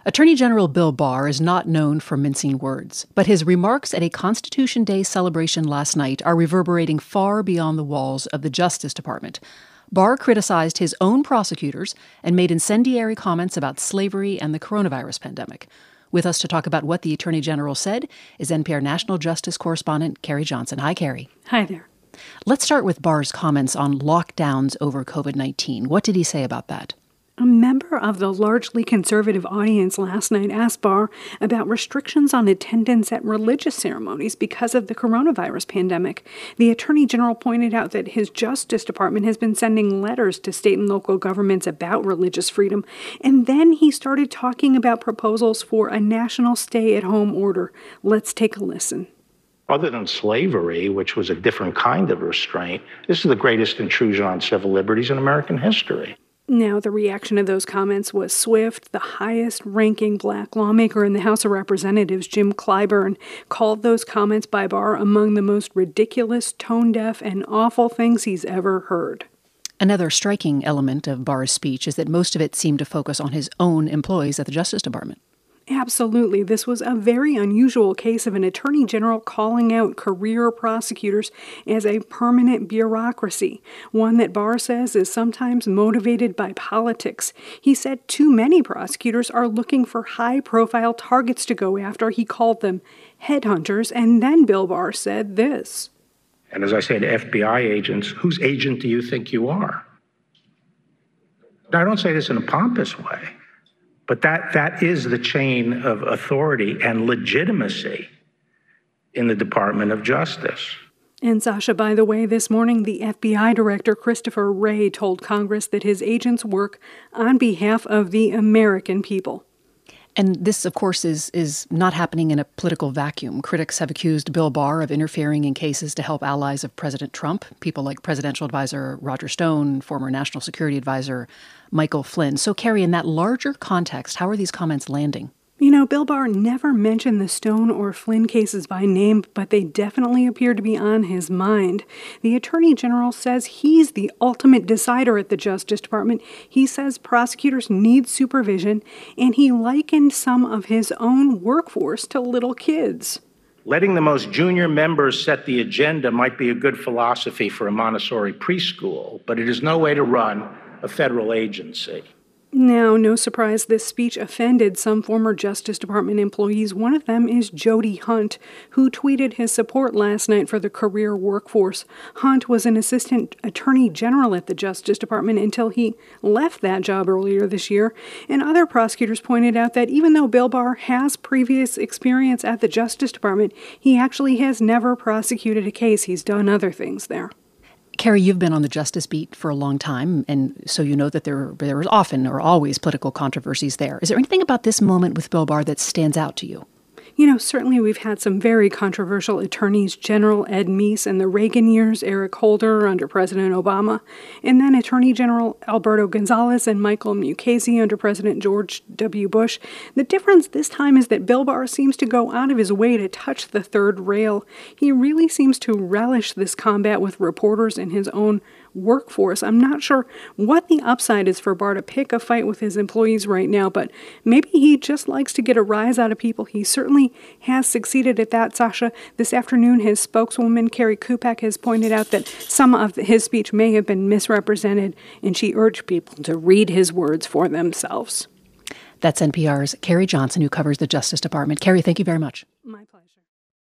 Attorney General Bill Barr is not known for mincing words, but his remarks at a Constitution Day celebration last night are reverberating far beyond the walls of the Justice Department. Barr criticized his own prosecutors and made incendiary comments about slavery and the coronavirus pandemic. With us to talk about what the Attorney General said is NPR National Justice correspondent Carrie Johnson. Hi, Carrie. Hi there. Let's start with Barr's comments on lockdowns over COVID-19. What did he say about that? A member of the largely conservative audience last night asked Barr about restrictions on attendance at religious ceremonies because of the coronavirus pandemic. The Attorney General pointed out that his Justice Department has been sending letters to state and local governments about religious freedom, and then he started talking about proposals for a national stay-at-home order. Let's take a listen. Other than slavery, which was a different kind of restraint, this is the greatest intrusion on civil liberties in American history. Now, the reaction to those comments was swift. The highest-ranking black lawmaker in the House of Representatives, Jim Clyburn, called those comments by Barr among the most ridiculous, tone-deaf, and awful things he's ever heard. Another striking element of Barr's speech is that most of it seemed to focus on his own employees at the Justice Department. Absolutely. This was a very unusual case of an attorney general calling out career prosecutors as a permanent bureaucracy, one that Barr says is sometimes motivated by politics. He said too many prosecutors are looking for high-profile targets to go after. He called them headhunters, and then Bill Barr said this. And as I say to FBI agents, whose agent do you think you are? Now, I don't say this in a pompous way. But that is the chain of authority and legitimacy in the Department of Justice. And Sasha, by the way, this morning, the FBI Director Christopher Wray told Congress that his agents work on behalf of the American people. And this, of course, is not happening in a political vacuum. Critics have accused Bill Barr of interfering in cases to help allies of President Trump, people like presidential advisor Roger Stone, former national security advisor Michael Flynn. So, Carrie, in that larger context, how are these comments landing? You know, Bill Barr never mentioned the Stone or Flynn cases by name, but they definitely appear to be on his mind. The Attorney General says he's the ultimate decider at the Justice Department. He says prosecutors need supervision, and he likened some of his own workforce to little kids. Letting the most junior members set the agenda might be a good philosophy for a Montessori preschool, but it is no way to run a federal agency. Now, no surprise, this speech offended some former Justice Department employees. One of them is Jody Hunt, who tweeted his support last night for the career workforce. Hunt was an assistant attorney general at the Justice Department until he left that job earlier this year. And other prosecutors pointed out that even though Bill Barr has previous experience at the Justice Department, he actually has never prosecuted a case. He's done other things there. Carrie, you've been on the Justice beat for a long time, and so you know that there is often or always political controversies there. Is there anything about this moment with Bill Barr that stands out to you? You know, certainly we've had some very controversial attorneys general, Ed Meese in the Reagan years, Eric Holder under President Obama, and then Attorney General Alberto Gonzales and Michael Mukasey under President George W. Bush. The difference this time is that Bill Barr seems to go out of his way to touch the third rail. He really seems to relish this combat with reporters in his own workforce. I'm not sure what the upside is for Barr to pick a fight with his employees right now, but maybe he just likes to get a rise out of people. He certainly has succeeded at that, Sasha. This afternoon, his spokeswoman, Carrie Kupak, has pointed out that some of his speech may have been misrepresented, and she urged people to read his words for themselves. That's NPR's Carrie Johnson, who covers the Justice Department. Carrie, thank you very much.